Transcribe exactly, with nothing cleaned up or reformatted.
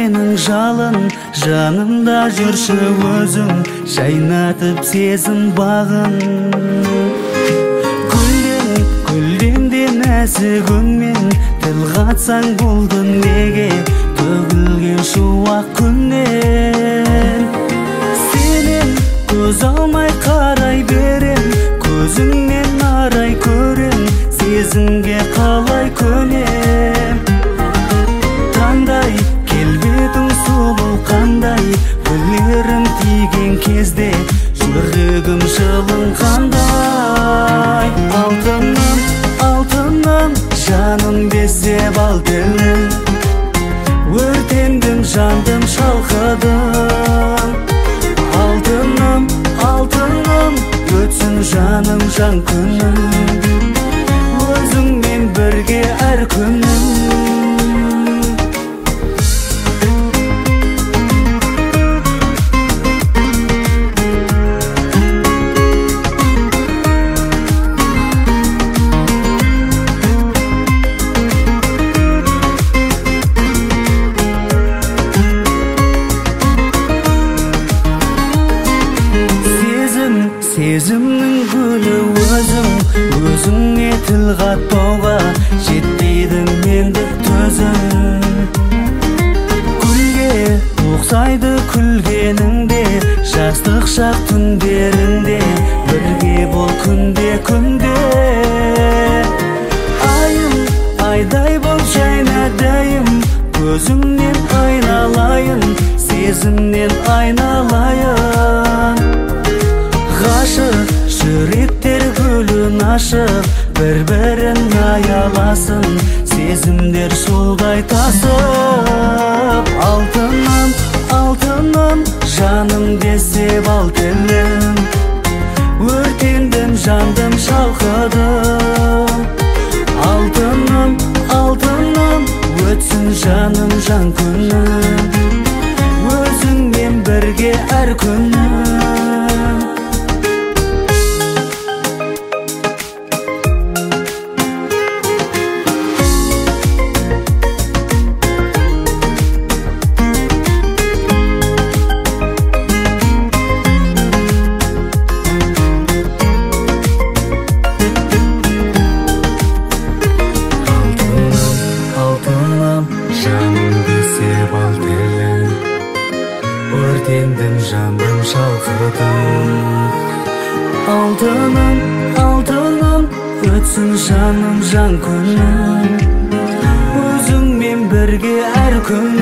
менің жалын, жанымда жүрші өзің, жайнатып сезім бағын. Гүлден, гүлден де нәзік үнмен, тіл қатсаң болды неге, төгілген шуақ күннен. Сенен көз алмай қарай берем, көзіңнен арай көрем, сезімге қалай көнем. Таңдай келбетің сұлу қандай, гүлдерің тиген кезде жүрегім жылың қандай. Алтыным, алтыным, жаным десеп ал тілім, өртендім, жандым, шалқыдым. Алтыным, алтыным, өтсін жаным, жан күнім, өзіңмен бірге әр күнім. Сезімнің гүлі өзің, өзіңе тіл қатпауға жетпейді мендік төзім. Гүлге ұқсайды күлгеніңде, жастық шақ түндеріңде, бірге бол күнде күнде. Айым, айдай бол жайнадайым, көзіңнен айналайын, сезімнен айналайын. Ғашық жүректер гүлін ашып, бір-бірін аяласын, сезімдер судай тасып. Алтыным, алтыным, жаным десеп ал тілім, өртендім, жандым, шалқыдым. Алтыным, алтыным, өтсін жаным, жан күнім, өзіңмен бірге әр күнім. Өртендім, жаным, шалқыдым. Алтыным, алтыным, өтсін жаным, жан күнім, өзіңмен бірге әр күн.